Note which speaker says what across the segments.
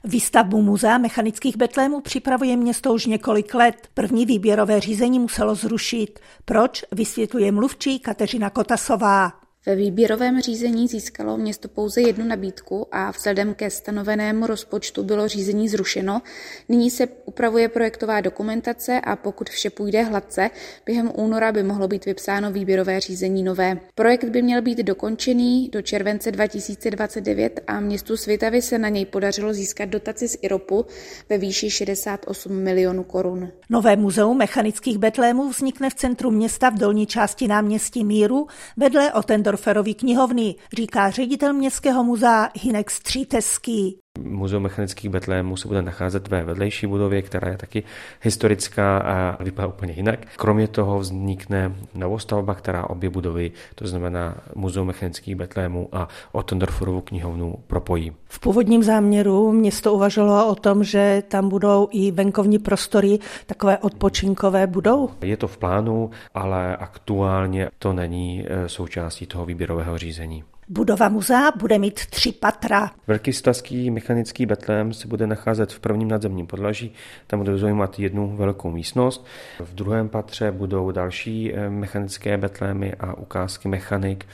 Speaker 1: Výstavbu muzea mechanických betlémů připravuje město už několik let. První výběrové řízení muselo zrušit. Proč, vysvětluje mluvčí Kateřina Kotasová.
Speaker 2: Ve výběrovém řízení získalo město pouze jednu nabídku a vzhledem ke stanovenému rozpočtu bylo řízení zrušeno. Nyní se upravuje projektová dokumentace a pokud vše půjde hladce, během února by mohlo být vypsáno výběrové řízení nové. Projekt by měl být dokončený do července 2029 a městu Svitavy se na něj podařilo získat dotaci z IROPu ve výši 68 milionů korun.
Speaker 1: Nové muzeum mechanických betlémů vznikne v centru města v dolní části náměstí Míru vedle Ottendorferovy knihovny, říká ředitel městského muzea Hynek Stříteský.
Speaker 3: Muzeum mechanických betlémů se bude nacházet ve vedlejší budově, která je taky historická a vypadá úplně jinak. Kromě toho vznikne novostavba, která obě budovy, to znamená Muzeum mechanických betlémů a Ottendorferovu knihovnu, propojí.
Speaker 1: V původním záměru město uvažovalo o tom, že tam budou i venkovní prostory, takové odpočinkové budou?
Speaker 3: Je to v plánu, ale aktuálně to není součástí toho výběrového řízení.
Speaker 1: Budova muzea bude mít 3 patra.
Speaker 3: Velký mechanický betlém se bude nacházet v prvním nadzemním podlaží, tam bude zaujímat jednu velkou místnost. V druhém patře budou další mechanické betlémy a ukázky mechanik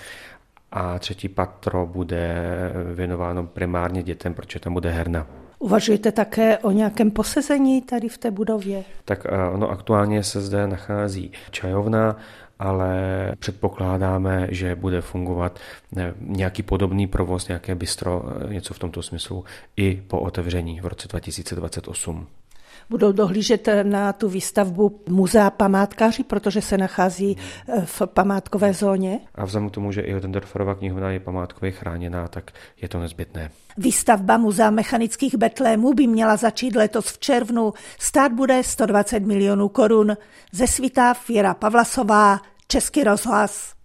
Speaker 3: a třetí patro bude věnováno primárně dětem, protože tam bude herna.
Speaker 1: Uvažujete také o nějakém posezení tady v té budově?
Speaker 3: Tak ono aktuálně se zde nachází čajovna, ale předpokládáme, že bude fungovat nějaký podobný provoz, nějaké bistro, něco v tomto smyslu i po otevření v roce 2028.
Speaker 1: Budou dohlížet na tu výstavbu muzea památkáři, protože se nachází v památkové zóně?
Speaker 3: A vzhledem k tomu, že i Ottendorferova knihovna je památkově chráněná, tak je to nezbytné.
Speaker 1: Výstavba muzea mechanických betlémů by měla začít letos v červnu. Stát bude 120 milionů korun. Ze Svitav Věra Pavlasová, Český rozhlas.